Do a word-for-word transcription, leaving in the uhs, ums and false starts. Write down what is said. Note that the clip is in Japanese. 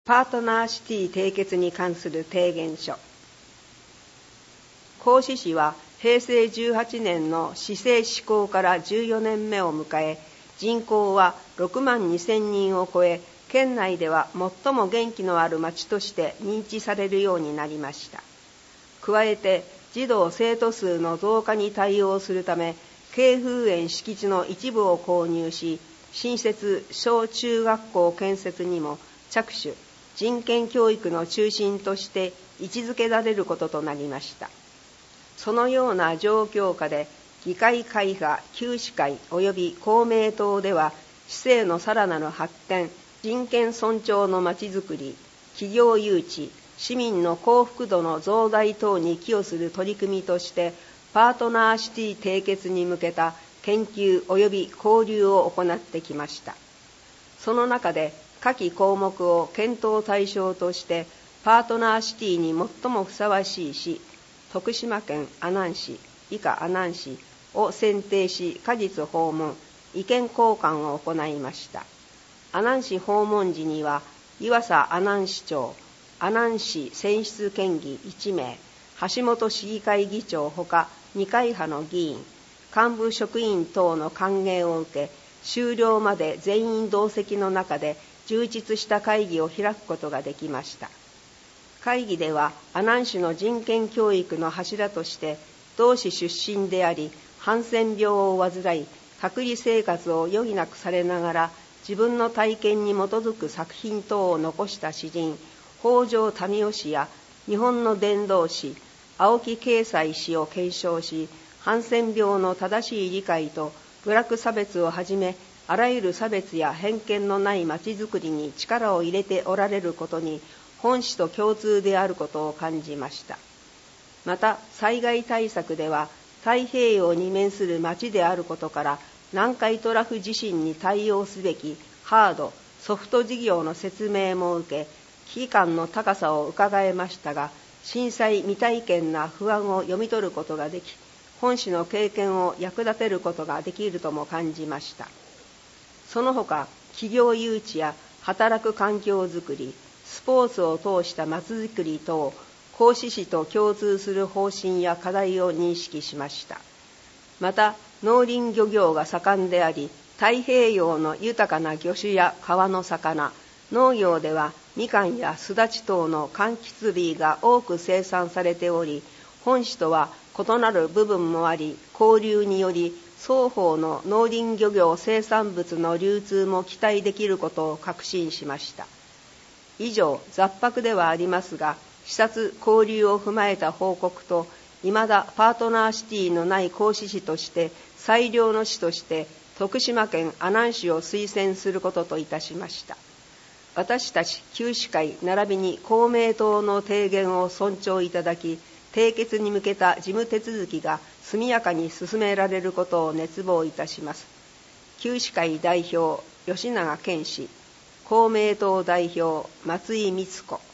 パートナーシティ締結に関する提言書。合志市はへいせいじゅうはちねんの市政施行からじゅうよねんめを迎え、人口はろくまんにせんにんを超え、県内では最も元気のある町として認知されるようになりました。加えて児童生徒数の増加に対応するため、慶風園敷地の一部を購入し、新設小中学校建設にも着手、人権教育の中心として位置づけられることとなりました。そのような状況下で、議会会派、旧市会及び公明党では、市政のさらなる発展、人権尊重のまちづくり、企業誘致、市民の幸福度の増大等に寄与する取り組みとして、パートナーシティ締結に向けた研究及び交流を行ってきました。その中で、下記項目を検討対象として、パートナーシティに最もふさわしい市、徳島県阿南市、以下阿南市を選定し、果実訪問、意見交換を行いました。阿南市訪問時には、岩佐阿南市長、阿南市選出県議いちめい、橋本市議会議長ほか二会派の議員、幹部職員等の歓迎を受け、終了まで全員同席の中で充実した会議を開くことができました。会議では阿南市の人権教育の柱として、同市出身であり、ハンセン病を患い、隔離生活を余儀なくされながら、自分の体験に基づく作品等を残した詩人、北条民雄氏や日本の伝道師、青木圭斎氏を継承し、ハンセン病の正しい理解と部落差別をはじめ、あらゆる差別や偏見のないまちづくりに力を入れておられることに、本市と共通であることを感じました。また、災害対策では、太平洋に面する町であることから、南海トラフ地震に対応すべきハード、ソフト事業の説明も受け、危機感の高さを伺えましたが、震災未体験な不安を読み取ることができ、本市の経験を役立てることができるとも感じました。その他、企業誘致や働く環境づくり、スポーツを通したまちづくり等、合志市と共通する方針や課題を認識しました。また、農林漁業が盛んであり、太平洋の豊かな魚種や川の魚、農業ではみかんやすだち等の柑橘類が多く生産されており、本市とは異なる部分もあり、交流により双方の農林漁業生産物の流通も期待できることを確信しました。以上、雑白ではありますが、視察交流を踏まえた報告と、未だパートナーシティのない合志市として最良の市として徳島県阿南市を推薦することといたしました。私たち旧市会並びに公明党の提言を尊重いただき、締結に向けた事務手続きが速やかに進められることを熱望いたします。旧市会代表吉永健氏、公明党代表松井光子。